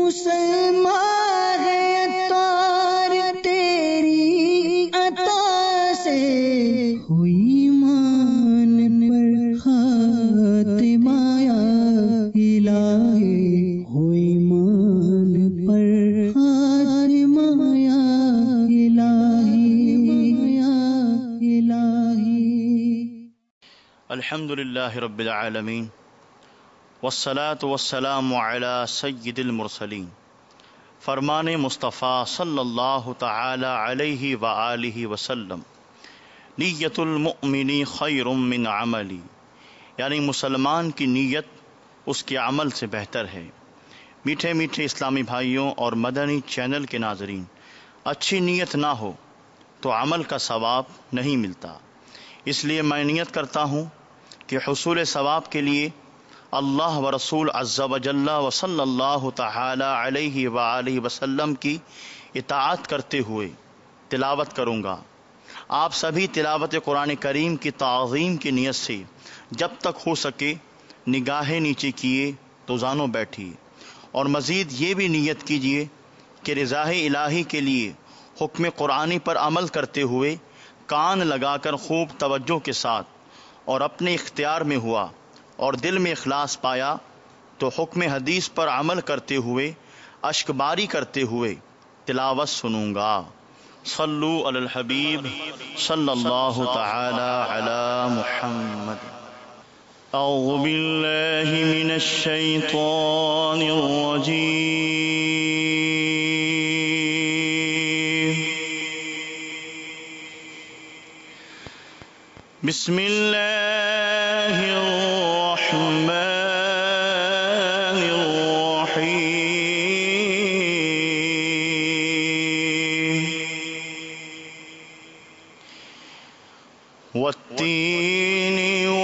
مسلمان ہے اتار تیری عطا سے، ہوئی مان پر خاتمہ یا الہی، ہوئی مان پر خاتمہ یا الہی یا الہی۔ الحمد للہ رب العالمین، والصلاة والسلام علی سید المرسلین۔ فرمان مصطفیٰ صلی اللہ تعالی علیہ وآلہ وسلم، نیت المؤمن خیر من عملی، یعنی مسلمان کی نیت اس کے عمل سے بہتر ہے۔ میٹھے میٹھے اسلامی بھائیوں اور مدنی چینل کے ناظرین، اچھی نیت نہ ہو تو عمل کا ثواب نہیں ملتا، اس لیے میں نیت کرتا ہوں کہ حصول ثواب کے لیے اللہ و رسول عز و جل و صلی اللہ تعالی علیہ وآلہ وسلم کی اطاعت کرتے ہوئے تلاوت کروں گا۔ آپ سبھی تلاوت قرآن کریم کی تعظیم کی نیت سے جب تک ہو سکے نگاہیں نیچے کیے تو زانوں بیٹھیے، اور مزید یہ بھی نیت کیجیے کہ رضاء الہی کے لیے حکم قرآنی پر عمل کرتے ہوئے کان لگا کر خوب توجہ کے ساتھ اور اپنے اختیار میں ہوا اور دل میں اخلاص پایا تو حکم حدیث پر عمل کرتے ہوئے اشک باری کرتے ہوئے تلاوت سنوں گا۔ صلو علی الحبیب صلی اللہ تعالی علی محمد۔ اعوذ باللہ من الشیطان الرجیم، بسم اللہ الرحمن الرحیم، والتین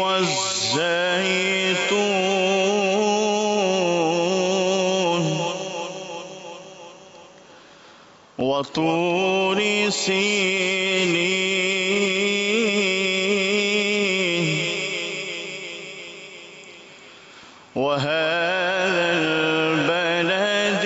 والزیتون وطور سینین وهذا البلد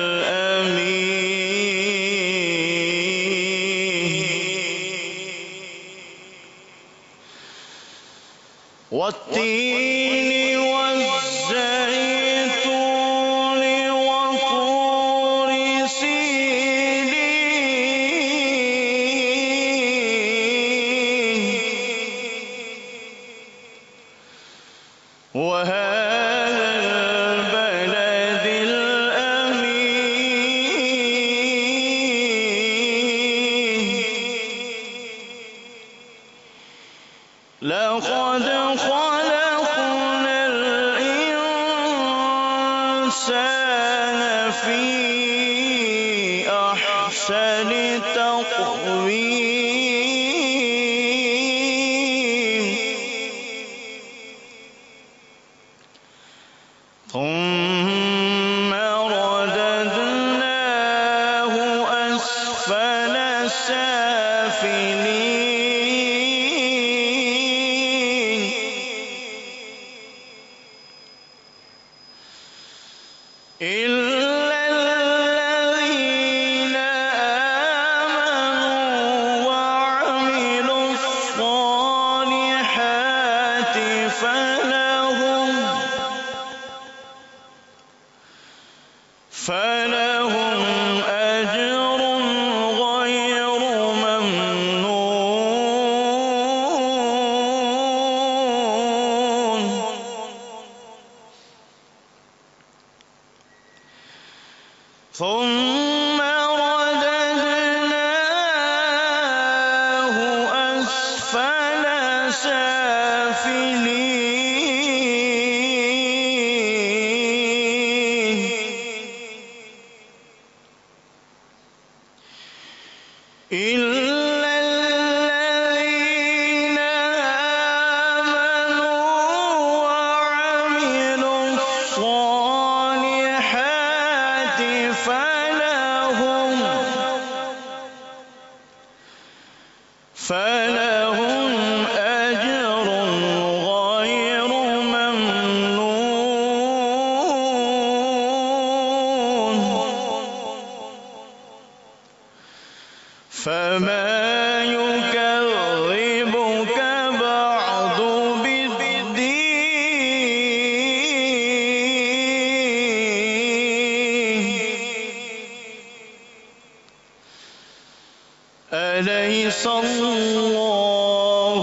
الأمين، والتين والزيتون وطور سينين وهذا البلد الأمين، لقد خلقنا الإنسان في أحسن تقويم، ثم رددناه أسفل سافلين، إلا الذين آمنوا وعملوا الصالحات فلهم أجر غير ممنون، ثم رددناه أسفل سافلين، إلا الذين آمنوا وعملوا الصالحات فلهم أجر غير ممنون، فما يكذبك بعد بالدين أليس الله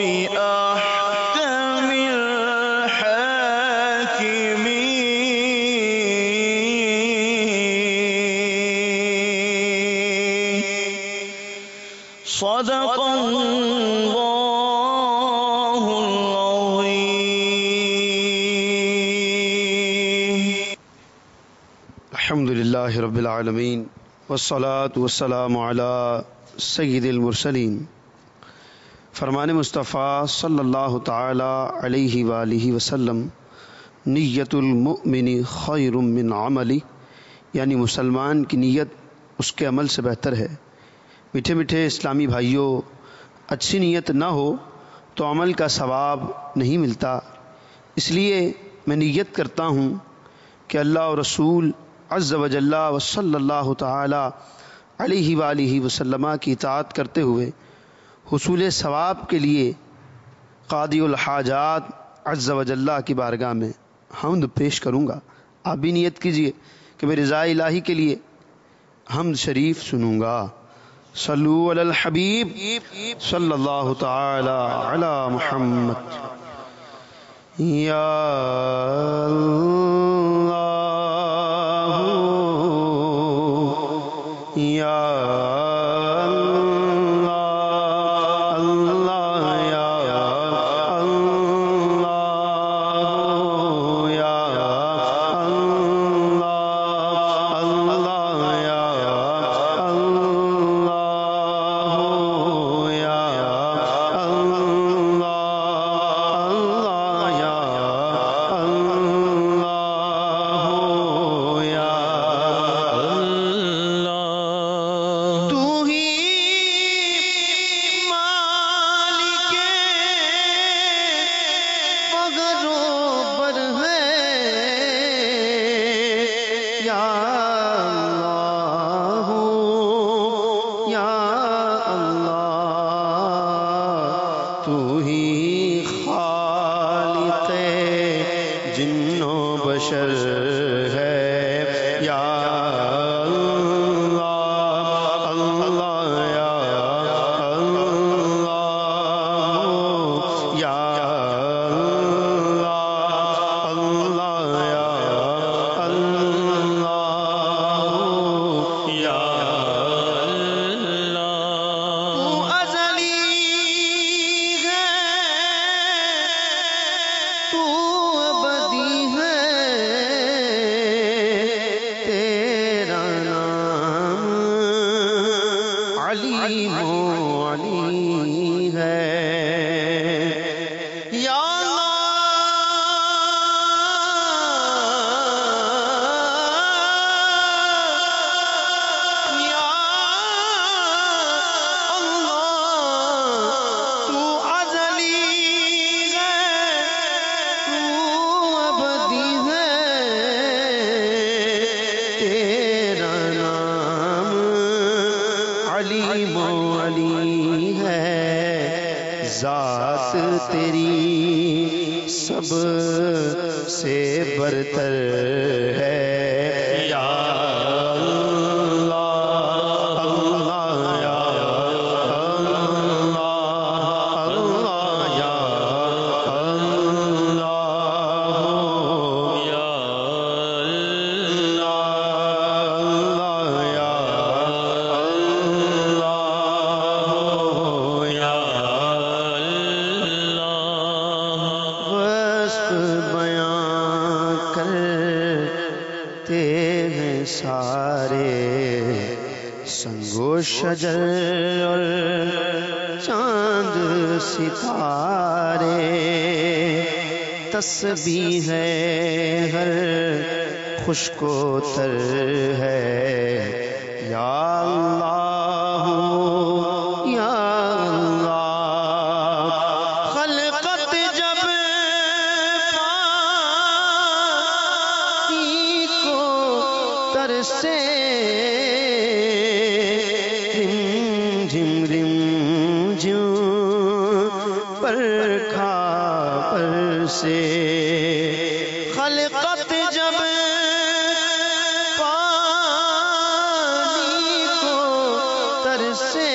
بأحكم الحاكمين صدق الله العظيم. الحمد للہ رب العالمین والصلاة والسلام علی سید المرسلین. فرمان مصطفیٰ صلی اللہ تعالی علیہ وآلہ وسلم، نیت المؤمن خیر من عملی، یعنی مسلمان کی نیت اس کے عمل سے بہتر ہے. میٹھے میٹھے اسلامی بھائیوں، اچھی نیت نہ ہو تو عمل کا ثواب نہیں ملتا. اس لیے میں نیت کرتا ہوں کہ اللہ اور رسول عز و جل و صلی اللہ تعالی علیہ وآلہ وسلم کی اطاعت کرتے ہوئے حصول ثواب کے لیے قاضی الحاجات عز و جل کی بارگاہ میں حمد پیش کروں گا. آپ بھی نیت کیجئے کہ میں رضا الہی کے لیے حمد شریف سنوں گا. صلو علی الحبیب صلی اللہ تعالی علی محمد. یا اللہ یا ذات تیری سب سے برتر ہے. یا اللہ اللہ یا اللہ اللہ یا اللہ یا اللہ یا اللہ یا بیان کرتے ہیں سارے سنگ و شجر اور چاند ستارے. تسبیح ہے ہر خشک و تر ہے. یا اللہ یا اللہ خلقت جب پاکی کو ترسے سے خلقت جب پانی کو ترسے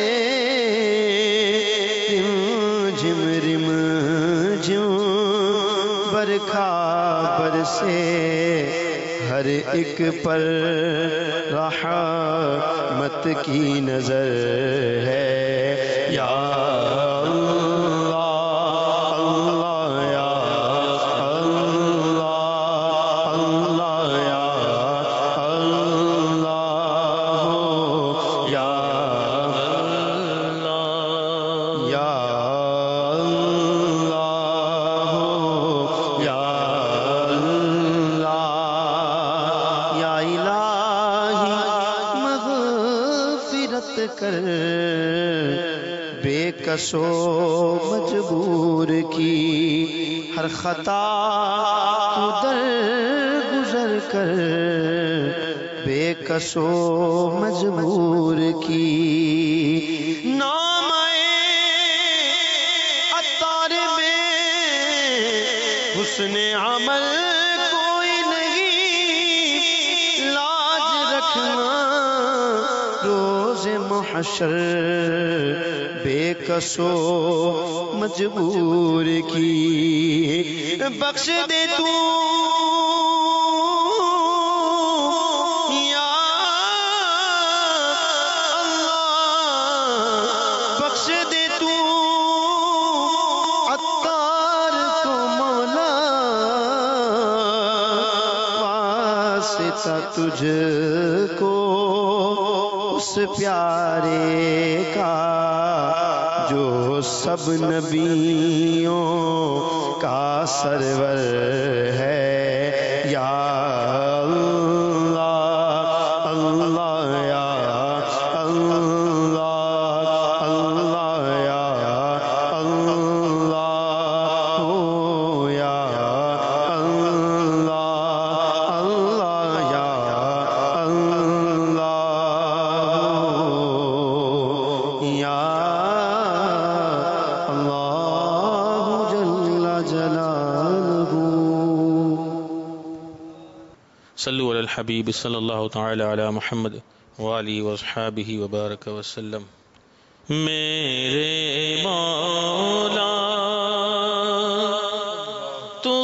رم جھم برکھا برسے ہر ایک پر رحمت کی نظر ہے یا کر بے کسو مجبور کی ہر خطا تو در گزر کر بے کسو مجبور کی نام عطار میں حسن عمل کوئی نہیں لاج رکھنا روز محشر بے کسو مجبور کی بخش دے تو یا اللہ بخش دے تو عطار کو مولا واسطہ تجھ کو اس پیارے کا جو سب نبیوں کا سرور ہے یا اللہ اللہ یا اللہ اللہ یا اللہ ہو یا اللہ اللہ یا صلو علی الحبیب صلی اللہ تعالی علی محمد وآلہ واصحابہ وبارک وسلم. میرے مولا تو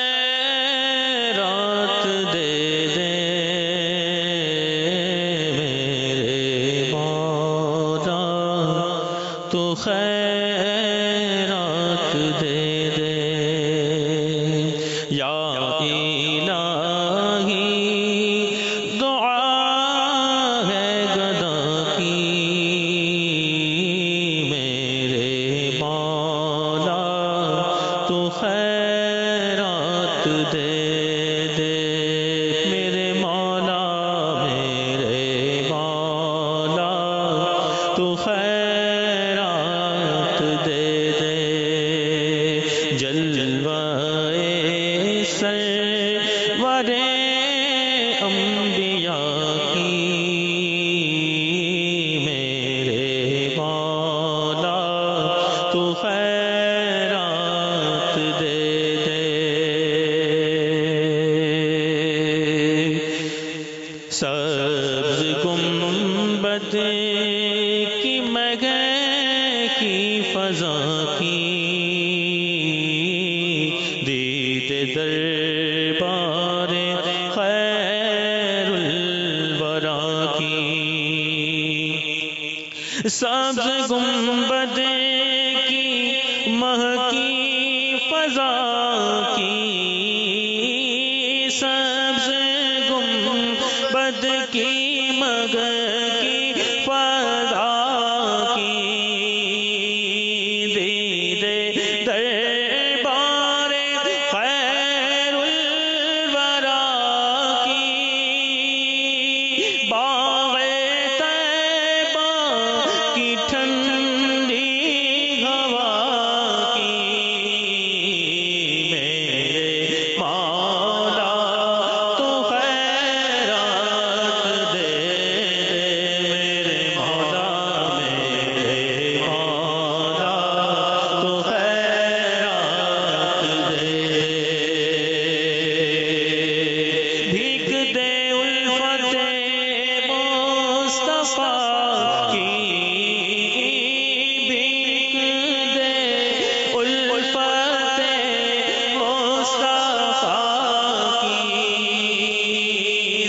خیرات دے دے میرے مولا تو خیرات دے دے یا سبز گنبد کی مگے کی فضا کی دید دربار خیر الورا کی سبز گنبد کی مہکی فضا کی سبز گنبد کی مگر کی فضا کی دید دربار خیر الورا کی باغ طیبہ کی ٹھنڈی ہوا کی میرے مولا تو خیرات دے دے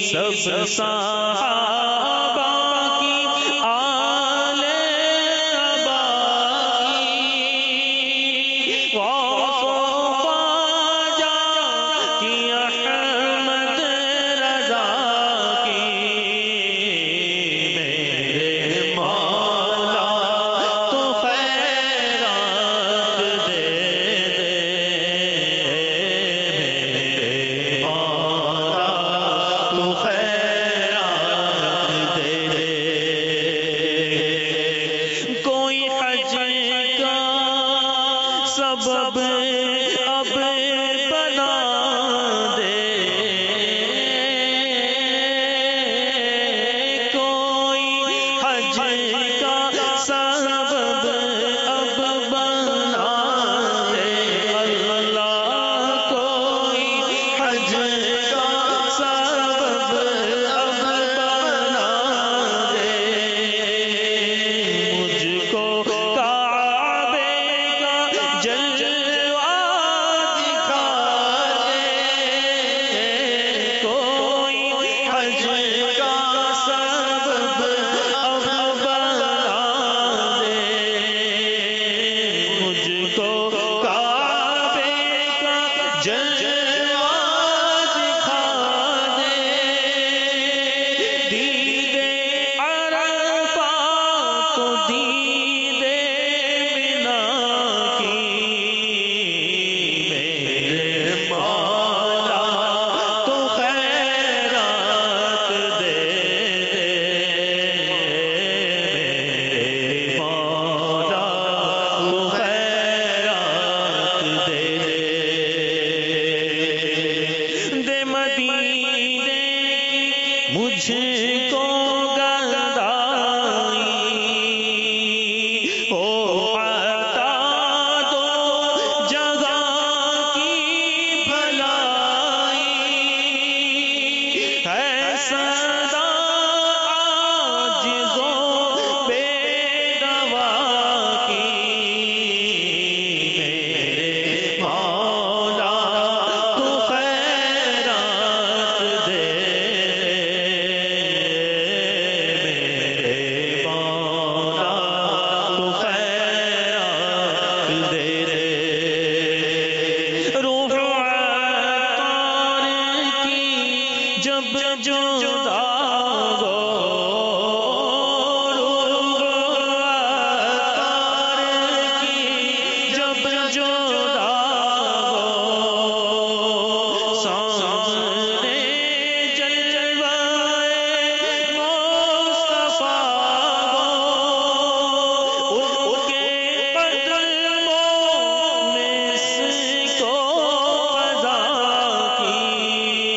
سب صحابہ کی آل ابا کی غوث و خواجہ کی احمد رضا کی میرے مولا تو خیرات دے میرے مولا تو خیرات دے کوئی حج کا سبب اب بنا دے کوئی حج کا سبب اب بنا دے اللہ کوئی حج کا سبب اب بنا دے مجھ کو کعبے کا جلوہ دکھا دے کوئی حج کا سبب اب بنا دے مجھ کو کعبے کا جلوہ دکھا دے دیدے عرفات تو دیدے منا کی میرے مولا تو خیرات دے میرے مولا تو خیرات دے مدینے کی مجھ کو گردائی او عطا دو جگہ کی بھلائی ہے صدا عاجزوں بے دوا کی میرے مولا تو خیرات دے میرے مولا تو خیرات دے روح عطار کی جب جدا ہو روح عطار کی جب جدا ہو سامنے جلوہ مصطفیٰ ہو ان کے قدموں میں اس کو عزا کی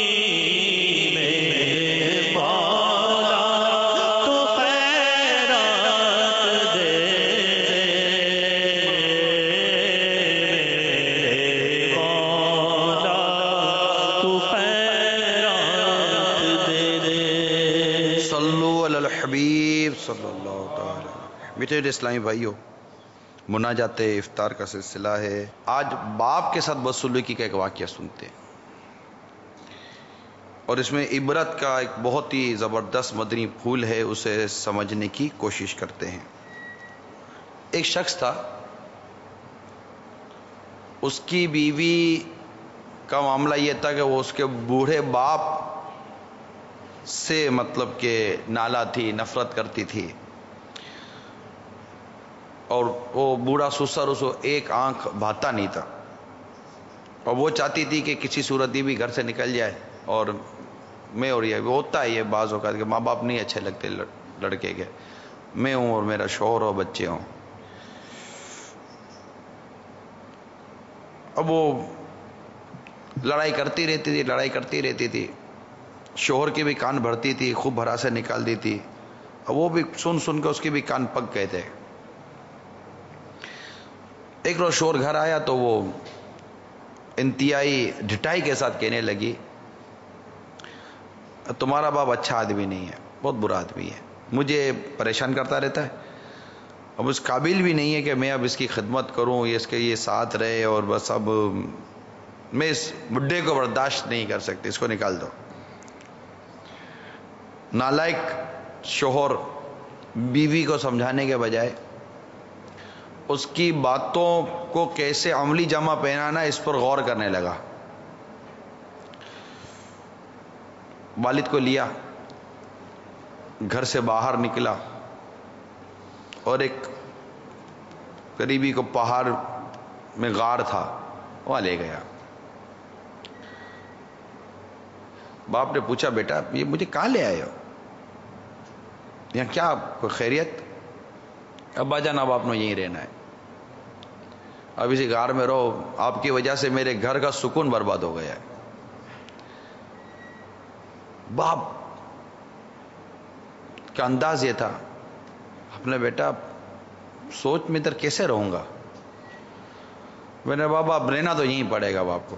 میرے مولا تو خیرات دے میرے مولا تو خیرات دے صلو علی الحبیب صلی اللہ تعالی. میٹھے اسلامی بھائیو، مناجات افطار کا سلسلہ ہے. آج باپ کے ساتھ بدسلوکی کا ایک واقعہ سنتے ہیں اور اس میں عبرت کا ایک بہت ہی زبردست مدنی پھول ہے، اسے سمجھنے کی کوشش کرتے ہیں. ایک شخص تھا، اس کی بیوی کا معاملہ یہ تھا کہ وہ اس کے بوڑھے باپ سے مطلب کہ نالا تھی، نفرت کرتی تھی، اور وہ بوڑھا سسر اس کو ایک آنکھ بھاتا نہیں تھا، اور وہ چاہتی تھی کہ کسی صورت یہ بھی گھر سے نکل جائے. اور میں اور یہ ہوتا ہے یہ بعض اوقات کہ ماں باپ نہیں اچھے لگتے لڑکے کے، میں ہوں اور میرا شوہر اور بچے ہوں. اب وہ لڑائی کرتی رہتی تھی، شوہر کے بھی کان بھرتی تھی، خوب بھرا سے نکال دی تھی، اور وہ بھی سن کے اس کے بھی کان پک گئے تھے. ایک روز شوہر گھر آیا تو وہ انتہائی ڈھٹائی کے ساتھ کہنے لگی تمہارا باپ اچھا آدمی نہیں ہے، بہت برا آدمی ہے، مجھے پریشان کرتا رہتا ہے، اب اس قابل بھی نہیں ہے کہ میں اب اس کی خدمت کروں، اس کے یہ ساتھ رہے، اور بس اب میں اس بڈھے کو برداشت نہیں کر سکتی، اس کو نکال دو. نالائق شوہر بیوی کو سمجھانے کے بجائے اس کی باتوں کو کیسے عملی جامہ پہنانا اس پر غور کرنے لگا. والد کو لیا، گھر سے باہر نکلا اور ایک قریبی کو پہاڑ میں غار تھا وہاں لے گیا. باپ نے پوچھا بیٹا یہ مجھے کہاں لے آئے ہو، یہاں کیا کوئی خیریت؟ ابا جان اب آپ نے یہیں رہنا ہے، اب اسی غار میں رہو، آپ کی وجہ سے میرے گھر کا سکون برباد ہو گیا ہے. باپ کا انداز یہ تھا، اپنے بیٹا سوچ میں ادھر کیسے رہوں گا؟ میں نے بابا اب رہنا تو یہیں پڑے گا، باپ کو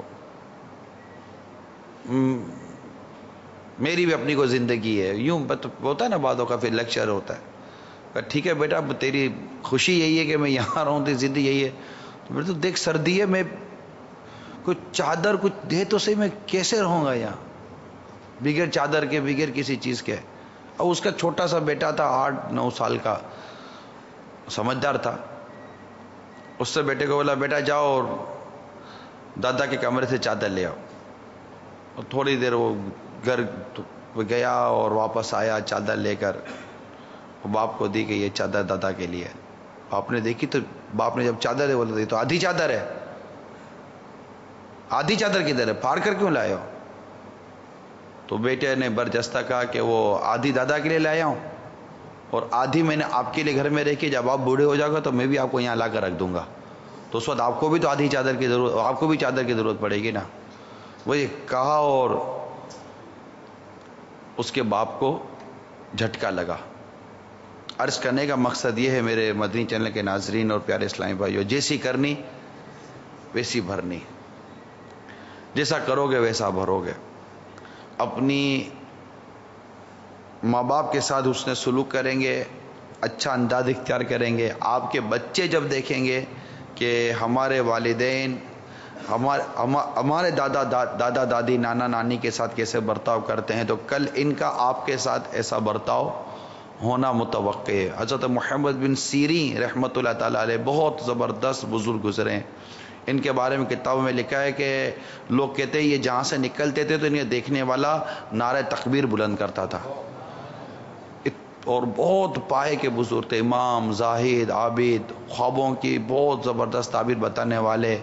میری بھی اپنی کوئی زندگی ہے. یوں ہوتا ہے نا بعدوں کا، پھر لیکچر ہوتا ہے. ٹھیک ہے بیٹا تیری خوشی یہی ہے کہ میں یہاں رہوں، تیری زندگی یہی ہے. تو میرے تو دیکھ سردی ہے، میں کچھ چادر کچھ دے تو صحیح، میں کیسے رہوں گا یہاں بغیر چادر کے، بغیر کسی چیز کے. اب اس کا چھوٹا سا بیٹا تھا 8-9 سال کا، سمجھدار تھا. اس سے بیٹے کو بولا بیٹا جاؤ اور دادا کے کمرے سے چادر لے آؤ. اور تھوڑی دیر وہ گھر گیا اور واپس آیا چادر لے کر. باپ کو دی کہ یہ چادر دادا کے لیے. باپ نے دیکھی تو باپ نے جب چادر ہے بولا تو آدھی چادر ہے. آدھی چادر کدھر ہے، پھاڑ کر کیوں لائے ہو؟ تو بیٹے نے برجستہ کہا کہ وہ آدھی دادا کے لیے لایا ہوں اور آدھی میں نے آپ کے لیے گھر میں رکھی، جب آپ بوڑھے ہو جاؤ گا تو میں بھی آپ کو یہاں لا کر رکھ دوں گا، تو اس وقت آپ کو بھی تو آدھی چادر کی ضرورت، آپ کو بھی چادر کی ضرورت پڑے گی نا. وہ یہ کہا اور اس کے باپ کو جھٹکا لگا. عرض کرنے کا مقصد یہ ہے میرے مدنی چینل کے ناظرین اور پیارے اسلامی بھائیو، جیسی کرنی ویسی بھرنی، جیسا کرو گے ویسا بھرو گے. اپنی ماں باپ کے ساتھ حسن سلوک کریں گے، اچھا انداز اختیار کریں گے. آپ کے بچے جب دیکھیں گے کہ ہمارے والدین ہمارے دادا دادی نانا نانی کے ساتھ کیسے برتاؤ کرتے ہیں، تو کل ان کا آپ کے ساتھ ایسا برتاؤ ہونا متوقع ہے. حضرت محمد بن سیرین رحمۃ اللہ تعالی علیہ بہت زبردست بزرگ گزرے ہیں. ان کے بارے میں کتابوں میں لکھا ہے کہ لوگ کہتے ہیں یہ جہاں سے نکلتے تھے تو انہیں دیکھنے والا نعرہ تکبیر بلند کرتا تھا، اور بہت پائے کے بزرگ تھے. امام، زاہد، عابد، خوابوں کی بہت زبردست تعبیر بتانے والے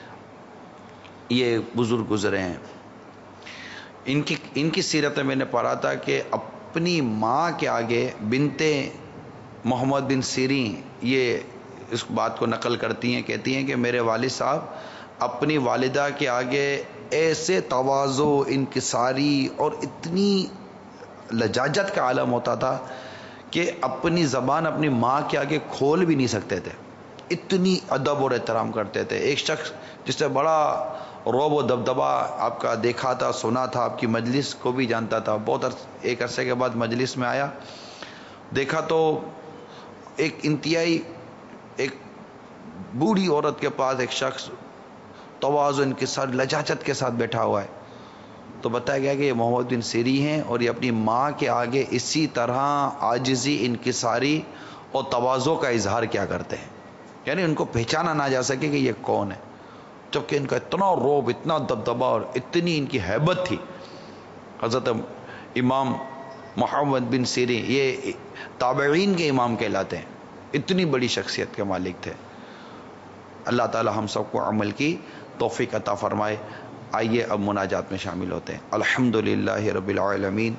یہ بزرگ گزرے ہیں. ان کی سیرت میں نے پڑھا تھا کہ اپنی ماں کے آگے بنتے محمد بن سیرین یہ اس بات کو نقل کرتی ہیں، کہتی ہیں کہ میرے والد صاحب اپنی والدہ کے آگے ایسے تواضع، انکساری اور اتنی لجاجت کا عالم ہوتا تھا کہ اپنی زبان اپنی ماں کے آگے کھول بھی نہیں سکتے تھے، اتنی ادب اور احترام کرتے تھے. ایک شخص جس سے بڑا روب و دبدبا آپ کا دیکھا تھا، سنا تھا، آپ کی مجلس کو بھی جانتا تھا، بہت ایک عرصے کے بعد مجلس میں آیا، دیکھا تو ایک انتہائی ایک بوڑھی عورت کے پاس ایک شخص تواضع انکسار لجاجت کے ساتھ بیٹھا ہوا ہے. تو بتایا گیا کہ یہ محمد بن سیرین ہیں اور یہ اپنی ماں کے آگے اسی طرح عاجزی، انکساری اور تواضع کا اظہار کیا کرتے ہیں، یعنی ان کو پہچانا نہ جا سکے کہ یہ کون ہے، جبکہ ان کا اتنا روب، اتنا دبدبا اور اتنی ان کی ہیبت تھی. حضرت امام محمد بن سیرین یہ تابعین کے امام کہلاتے ہیں، اتنی بڑی شخصیت کے مالک تھے. اللہ تعالی ہم سب کو عمل کی توفیق عطا فرمائے. آئیے اب مناجات میں شامل ہوتے ہیں. الحمدللہ رب العالمین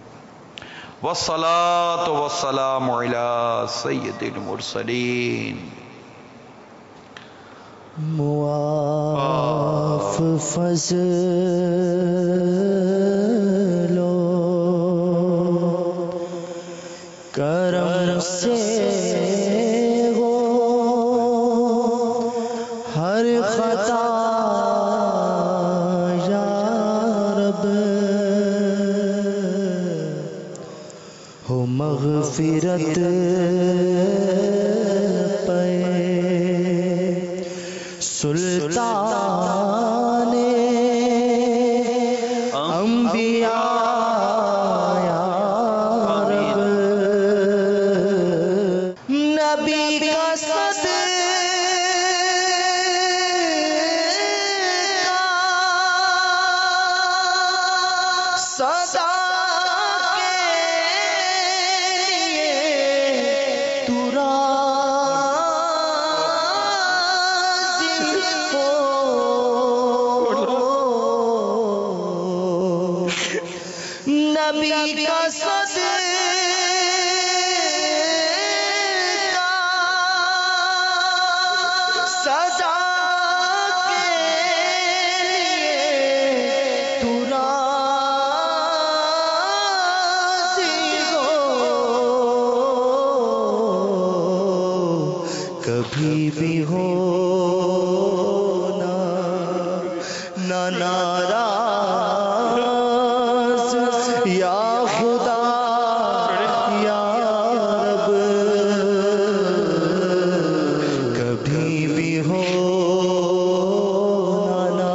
والصلاة والسلام علی سید المرسلین. معاف فضل و کرم سے ہو ہر خطا یا رب، ہو مغفرت سلطان انبیاء یا نبی کا صدقہ کے لیے تو راضی ہو، کبھی بھی ہو نہ ناراض یا خدا یا رب، کبھی بھی ہو نہ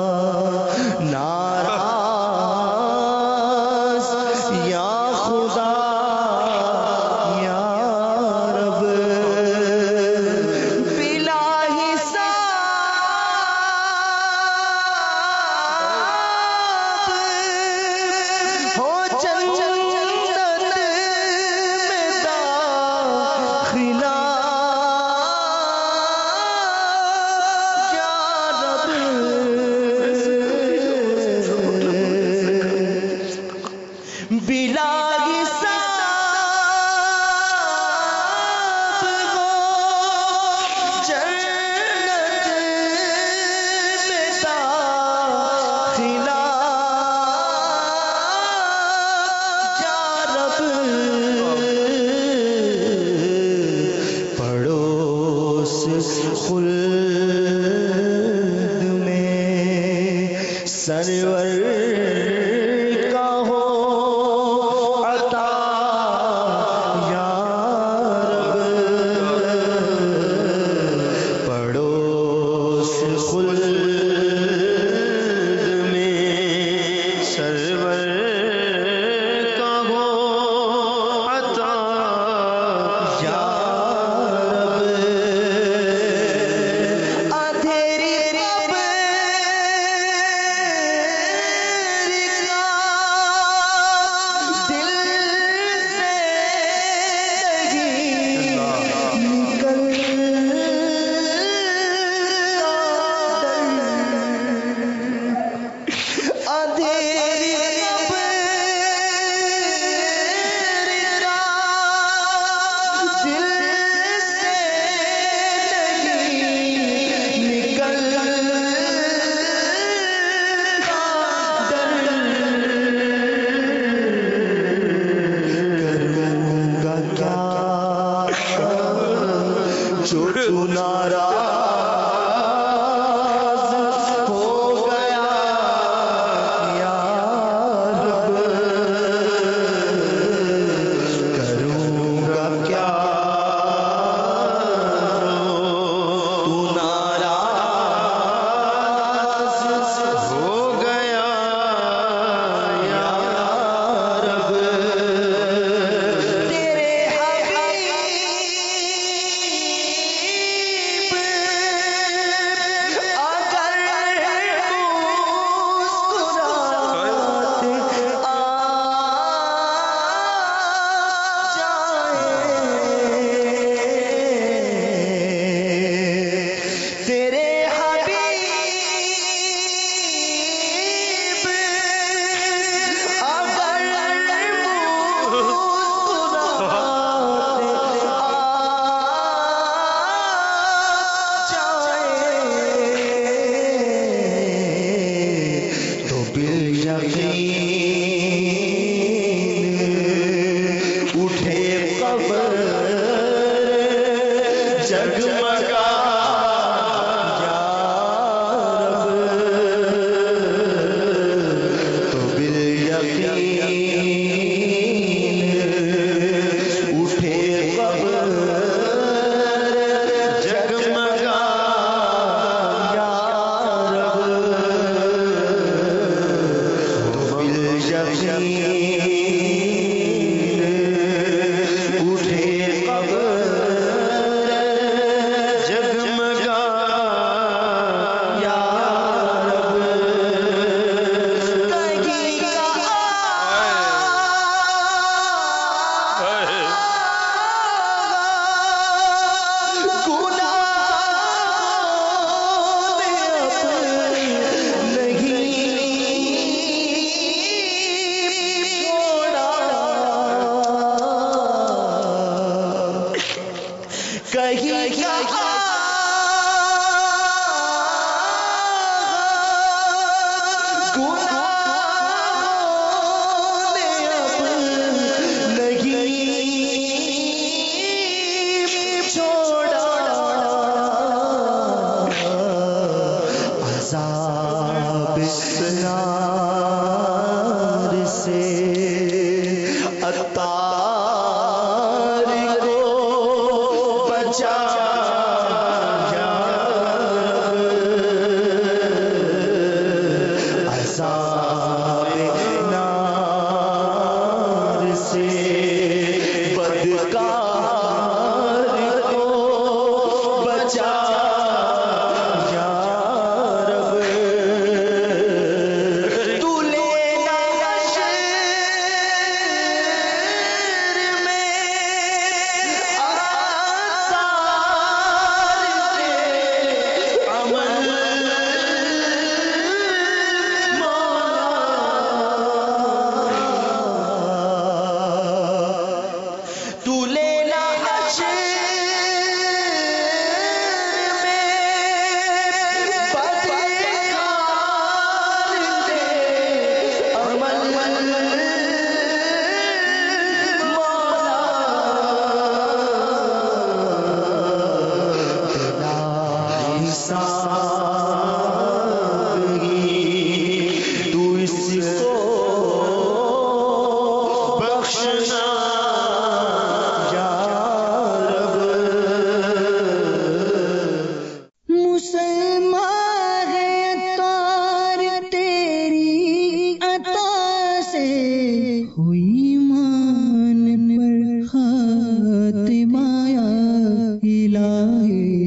ناراض یا خدا یا رب، بلا حساب ہو جنت میں داخلہ یا رب، بلا حساب ہو جنت میں داخلہ یا رب، پڑوس خلد میں سرور کا ہو عطا یا رب، پڑوس خلد میں سرور کا ہو عطا یا رب، اندھیری قبر کہیں عذاب نار سے عطار کو بچا یا رب، عذاب نار سے بدکار کو بچا الہی